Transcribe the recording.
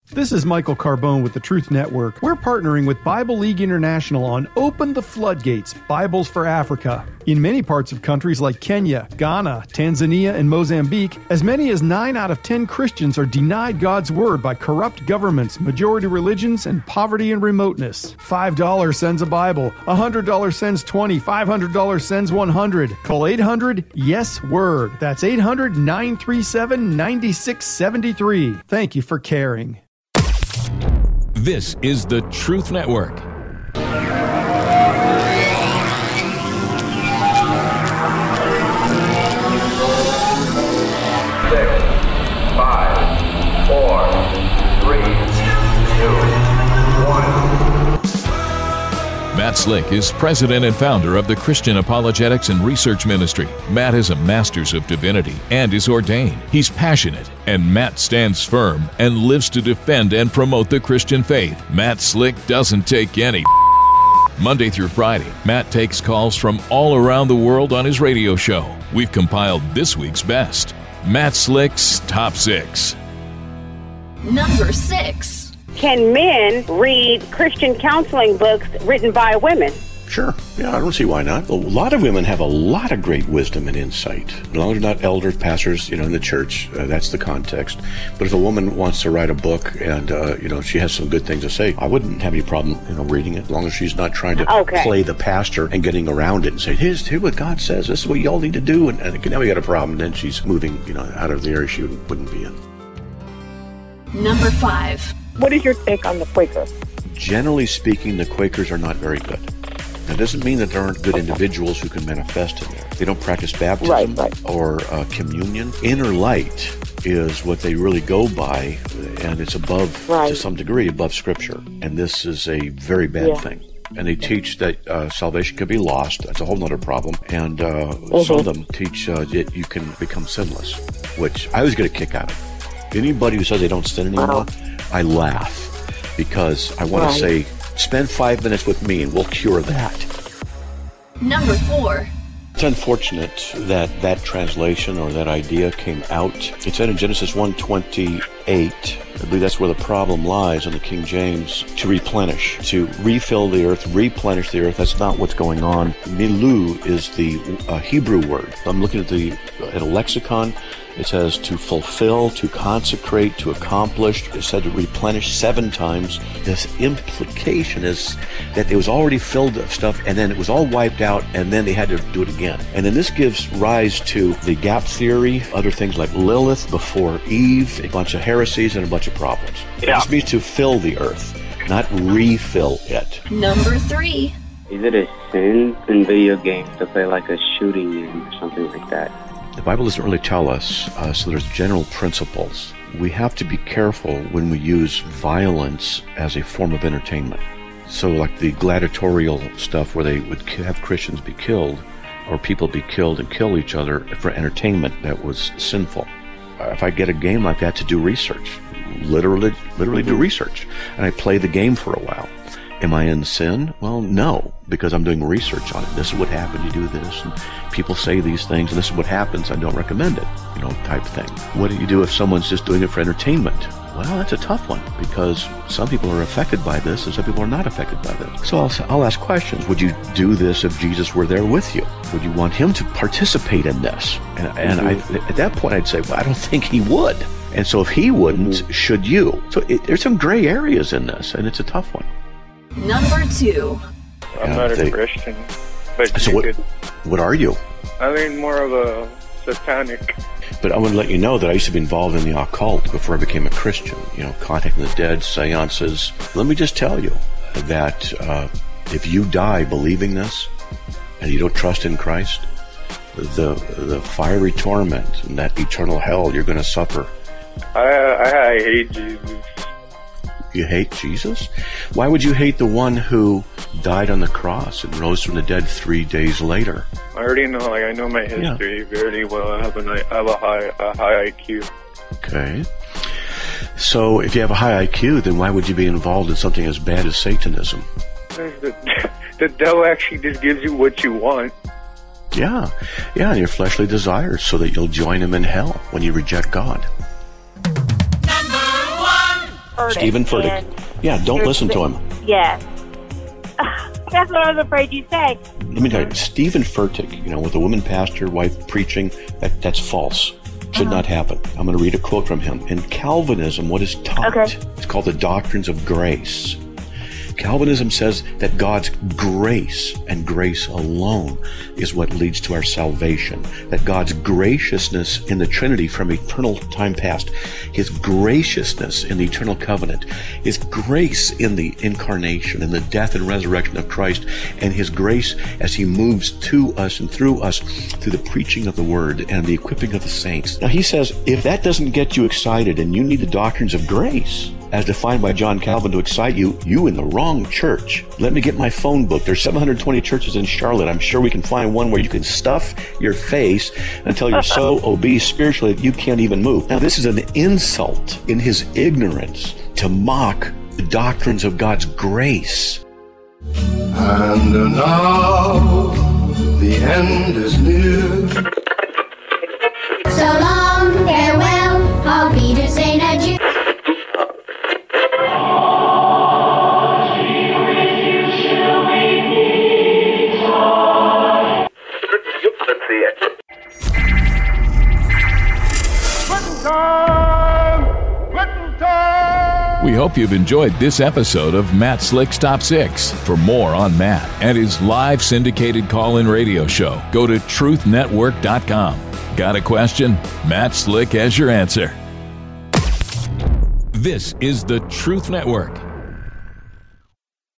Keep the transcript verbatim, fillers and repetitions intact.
This is Michael Carbone with the Truth Network. We're partnering with Bible League International on Open the Floodgates, Bibles for Africa. In many parts of countries like Kenya, Ghana, Tanzania, and Mozambique, as many as nine out of ten Christians are denied God's Word by corrupt governments, majority religions, and poverty and remoteness. five dollars sends a Bible, one hundred dollars sends twenty, five hundred dollars sends one hundred. Call eight hundred yes word. That's eight hundred, nine three seven, nine six seven three. Thank you for caring. This is the Truth Network. Six, five, four, three, two, one. Matt Slick is president and founder of the Christian Apologetics and Research Ministry. Matt is a master's of divinity and is ordained. He's passionate, and Matt stands firm and lives to defend and promote the Christian faith. Matt Slick doesn't take any Monday through Friday, Matt takes calls from all around the world on his radio show. We've compiled this week's best. Matt Slick's Top Six. Number six. Can men read Christian counseling books written by women? Sure. Yeah, I don't see why not. A lot of women have a lot of great wisdom and insight. As long as they're not elders, pastors, you know, in the church, uh, that's the context. But if a woman wants to write a book and, uh, you know, she has some good things to say, I wouldn't have any problem, you know, reading it, as long as she's not trying to okay. play the pastor and getting around it and say, here's, here's what God says, this is what y'all need to do. And, and now we got a problem. And then she's moving, you know, out of the area she wouldn't be in. Number five. What is your take on the Quakers? Generally speaking, the Quakers are not very good. That doesn't mean that there aren't good individuals who can manifest in there. They don't practice baptism right, right. or uh, communion. Inner light is what they really go by, and it's above, right. to some degree, above Scripture. And this is a very bad yeah. thing. And they teach that uh, salvation can be lost. That's a whole other problem. And uh, mm-hmm. some of them teach uh, that you can become sinless, which I always get a kick out of. Anybody who says they don't sin anymore, wow. I laugh, because I want right. to say, spend five minutes with me and we'll cure that. Number four. It's unfortunate that that translation or that idea came out. It said in Genesis one twenty-eight, I believe that's where the problem lies in the King James, to replenish, to refill the earth, replenish the earth. That's not what's going on. Milu is the uh, Hebrew word. I'm looking at the at a lexicon. It says to fulfill, to consecrate, to accomplish. It said to replenish seven times. This implication is that it was already filled with stuff, and then it was all wiped out, and then they had to do it again. And then this gives rise to the gap theory, other things like Lilith before Eve, a bunch of heresies, and a bunch of problems. Yeah. This means to fill the earth, not refill it. Number three. Is it a sin in video games to play like a shooting game or something like that? The Bible doesn't really tell us, uh, so there's general principles. We have to be careful when we use violence as a form of entertainment. So like the gladiatorial stuff where they would have Christians be killed, or people be killed and kill each other for entertainment, that was sinful. Uh, if I get a game like that, to do research, literally, literally do research, and I play the game for a while. Am I in sin? Well, no, because I'm doing research on it. This is what happened, you do this, and people say these things, and this is what happens, I don't recommend it, you know, type thing. What do you do if someone's just doing it for entertainment? Well, that's a tough one, because some people are affected by this, and some people are not affected by this. So I'll, I'll ask questions. Would you do this if Jesus were there with you? Would you want him to participate in this? And, and mm-hmm. I, at that point, I'd say, well, I don't think he would. And so if he wouldn't, mm-hmm. should you? So it, there's some gray areas in this, and it's a tough one. Number two. I'm Yeah, not they- a Christian, but So you what, could, what are you? I mean, more of a satanic. But I want to let you know that I used to be involved in the occult before I became a Christian. You know, contacting the dead, seances. Let me just tell you that uh, if you die believing this and you don't trust in Christ, the the fiery torment and that eternal hell you're going to suffer. I, I, I hate Jesus. You hate Jesus? Why would you hate the one who died on the cross and rose from the dead three days later? I already know, like, I know my history yeah. very well. I have, an, I have a high a high I Q. Okay. So if you have a high I Q, then why would you be involved in something as bad as Satanism? The, the devil actually just gives you what you want. Yeah. Yeah, and your fleshly desires, so that you'll join him in hell when you reject God. Furtick. Stephen Furtick. And Yeah, don't there's listen to been- him. Yes. That's what I was afraid you'd say. Let me tell you, Stephen Furtick, you know, with a woman pastor, wife preaching, that, that's false. Should Uh-huh. not happen. I'm going to read a quote from him. In Calvinism, what is taught, Okay. it's called the doctrines of grace. Calvinism says that God's grace and grace alone is what leads to our salvation. That God's graciousness in the Trinity from eternal time past, His graciousness in the eternal covenant, His grace in the incarnation and the death and resurrection of Christ, and His grace as He moves to us and through us through the preaching of the Word and the equipping of the saints. Now he says, if that doesn't get you excited and you need the doctrines of grace, as defined by John Calvin, to excite you, you in the wrong church. Let me get my phone book. There's seven hundred twenty churches in Charlotte. I'm sure we can find one where you can stuff your face until you're so obese spiritually that you can't even move. Now, this is an insult in his ignorance to mock the doctrines of God's grace. And now the end is near. So long, farewell, I'll be to Saint Adieu. We hope you've enjoyed this episode of Matt Slick's Top six. For more on Matt and his live syndicated call-in radio show, go to truth network dot com. Got a question? Matt Slick has your answer. This is the Truth Network.